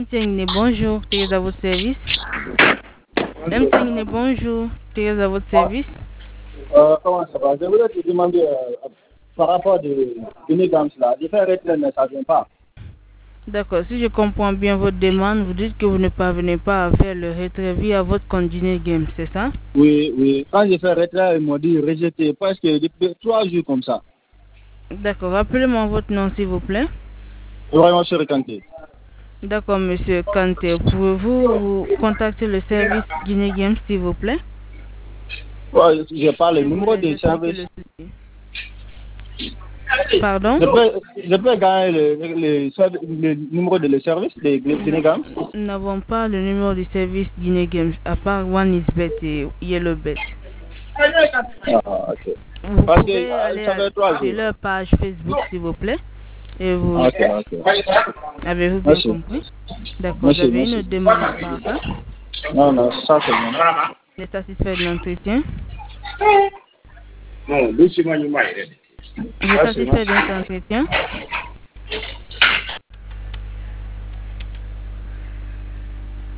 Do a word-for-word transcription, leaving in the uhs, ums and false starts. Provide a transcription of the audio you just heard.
Mtengine, bonjour, Thérèse à votre service. Mtengine, bonjour, Thérèse à votre service. Euh, comment ça va? Je voulais te demander euh, par rapport de Unigams là, de faire retrait, mais ça ne vient pas. D'accord, si je comprends bien votre demande, vous dites que vous ne parvenez pas à faire le retrait via votre compte Game, c'est ça? Oui, oui. Quand j'ai fait retrait, ils m'ont dit rejeter presque depuis trois jours comme ça. D'accord, rappelez-moi votre nom s'il vous plaît. Vraiment sur Kanté. D'accord, monsieur Kanté, pouvez-vous contacter le service Guinée Games s'il vous plaît? Ouais, je parle le Et vous numéro les de expliquer service. le souci. Pardon? Je peux, je peux gagner le, le, le, le numéro de le service de Unigams. Nous n'avons pas le numéro du service Guinée Games à part One is Bet et Yellow Bet. Ah, ok. Vous Parce que pouvez euh, aller ça à- fait trois sur jours. leur page Facebook s'il vous plaît. Et vous, Ok, ok. avez-vous bien Merci. compris? D'accord, vous Merci, avez une merci. demande à part ça? Non, non, ça c'est bon. Vous êtes satisfait de l'entretien? Non, doucement, il m'a Vous êtes satisfait de notre entretien?